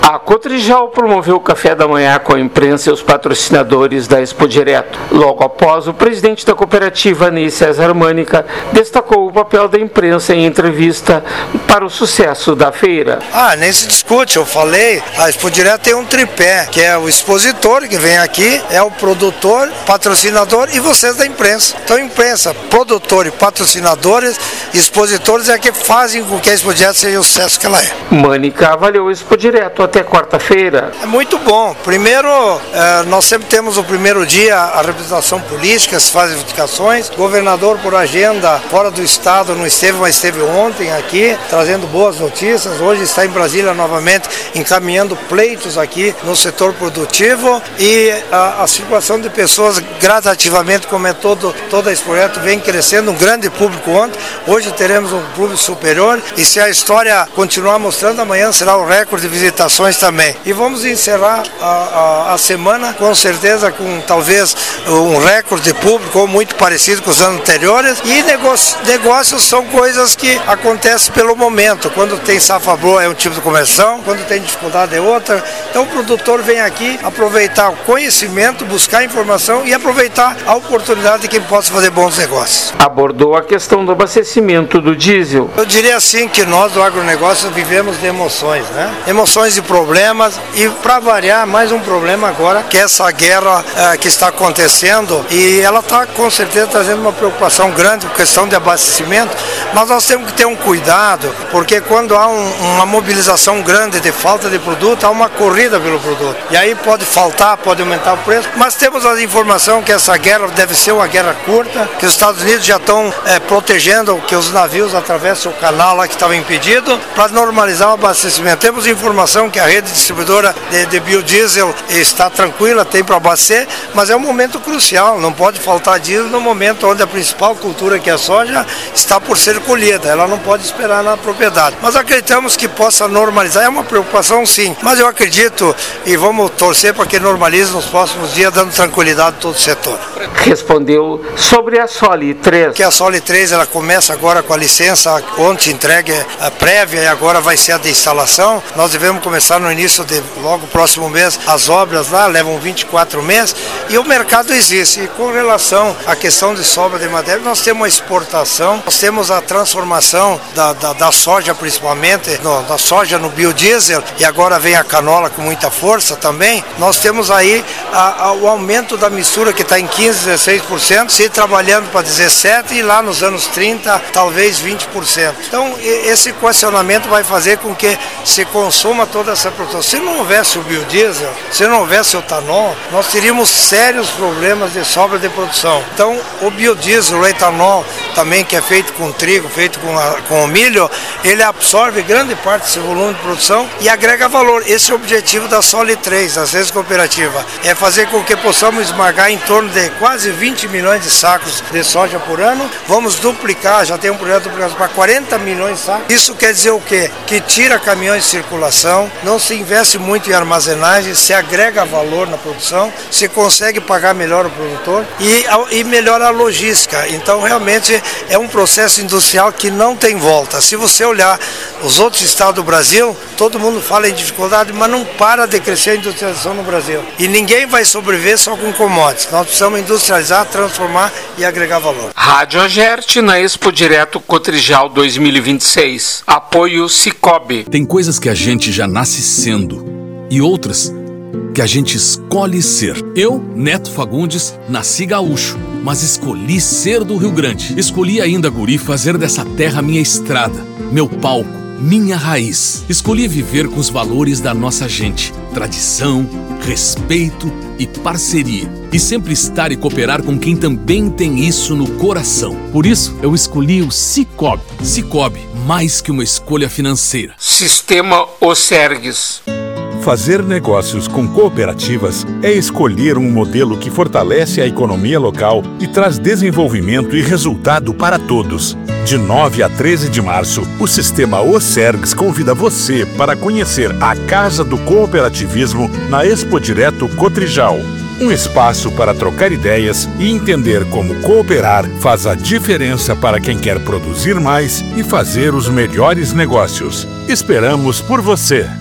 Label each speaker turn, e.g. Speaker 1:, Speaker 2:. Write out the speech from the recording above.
Speaker 1: A Cotrijal promoveu o café da manhã com a imprensa e os patrocinadores da Expo Direto. Logo após, o presidente da cooperativa, Ney César Mânica, destacou o papel da imprensa em entrevista para o sucesso da feira.
Speaker 2: Nem se discute, eu falei, a Expo Direto tem um tripé, que é o expositor que vem aqui, é o produtor, patrocinador e vocês da imprensa. Então, imprensa, produtor e patrocinadores, expositores é que fazem com que a Expo Direto seja o sucesso que ela é.
Speaker 1: Mânica avaliou a Expo Direto até quarta-feira.
Speaker 2: É muito bom. Primeiro, nós sempre temos o primeiro dia a representação política, se fazem indicações. Governador por agenda fora do estado não esteve, mas esteve ontem aqui, trazendo boas notícias. Hoje está em Brasília novamente, encaminhando pleitos aqui no setor produtivo e a circulação de pessoas gradativamente, como é toda a Expo Direto, vem crescendo, um grande público ontem. Hoje teremos um público superior e se a história continuar mostrando, amanhã será o recorde de visitações também. E vamos encerrar a semana com certeza com talvez um recorde de público ou muito parecido com os anos anteriores. E negócios são coisas que acontecem pelo momento. Quando tem safra boa é um tipo de conversão, quando tem dificuldade é outra. Então o produtor vem aqui aproveitar o conhecimento, buscar informação e aproveitar a oportunidade de quem possa fazer bons negócios.
Speaker 1: Abordou a questão do abastecimento do diesel.
Speaker 2: Eu diria assim que nós do agronegócio vivemos de emoções, né? Emoções e problemas e para variar mais um problema agora que é essa guerra que está acontecendo e ela está com certeza trazendo uma preocupação grande com questão de abastecimento, mas nós temos que ter um cuidado porque quando há uma mobilização grande de falta de produto, há uma corrida pelo produto e aí pode faltar, pode aumentar o preço, mas temos a informação que essa guerra deve ser uma guerra curta, que os Estados Unidos já estão protegendo que os navios atravessem o canal lá que estava impedido para normalizar o abastecimento. Temos informação que a rede distribuidora de biodiesel está tranquila, tem para abastecer, mas é um momento crucial, não pode faltar diesel no momento onde a principal cultura, que é a soja, está por ser colhida, ela não pode esperar na propriedade. Mas acreditamos que possa normalizar, é uma preocupação sim, mas eu acredito e vamos torcer para que normalize nos próximos dias, dando tranquilidade a todo o setor.
Speaker 1: Respondeu sobre a Soli 3.
Speaker 2: Que a Soli 3 ela começa agora com a licença, ontem entregue a prévia e agora vai ser a de instalação. Nós devemos começar no início de logo próximo mês as obras lá, levam 24 meses e o mercado existe. E com relação à questão de sobra de matéria, nós temos a exportação, nós temos a transformação da soja principalmente, da soja no biodiesel e agora vem a canola com muita força também. Nós temos aí o aumento da mistura que está em 15, 16%, se trabalhando para 17% e lá nos anos 30, talvez 20%. Então esse equacionamento vai fazer com que se consuma toda essa produção. Se não houvesse o biodiesel, se não houvesse o etanol, nós teríamos sérios problemas de sobra de produção. Então, o biodiesel, o etanol, também que é feito com trigo, feito com o milho, ele absorve grande parte desse volume de produção e agrega valor. Esse é o objetivo da Soli 3, da Ciência Cooperativa, é fazer com que possamos esmagar em torno de quase 20 milhões de sacos de soja por ano. Vamos duplicar, já tem um projeto duplicado para 40 milhões de sacos. Isso quer dizer o quê? Que tira caminhões de circulação, não se investe muito em armazenagem, se agrega valor na produção, se consegue pagar melhor o produtor e melhora a logística. Então realmente é um processo industrial que não tem volta. Se você olhar os outros estados do Brasil, todo mundo fala em dificuldade, mas não para de crescer a industrialização no Brasil. E ninguém vai sobreviver só com commodities. Nós precisamos industrializar, transformar e agregar valor.
Speaker 1: Rádio Agerte na Expo Direto Cotrijal 2026. Apoio Cicobi.
Speaker 3: Tem coisas que a gente já nasce sendo e outras que a gente escolhe ser. Eu, Neto Fagundes, nasci gaúcho, mas escolhi ser do Rio Grande. Escolhi ainda, guri, fazer dessa terra minha estrada, meu palco, minha raiz. Escolhi viver com os valores da nossa gente, tradição, respeito e parceria. E sempre estar e cooperar com quem também tem isso no coração. Por isso, eu escolhi o Cicobi. Cicobi, mais que uma escolha financeira.
Speaker 1: Sistema Osergues.
Speaker 4: Fazer negócios com cooperativas é escolher um modelo que fortalece a economia local e traz desenvolvimento e resultado para todos. De 9 a 13 de março, o Sistema Osergues convida você para conhecer a Casa do Cooperativismo na Expo Direto Cotrijal. Um espaço para trocar ideias e entender como cooperar faz a diferença para quem quer produzir mais e fazer os melhores negócios. Esperamos por você!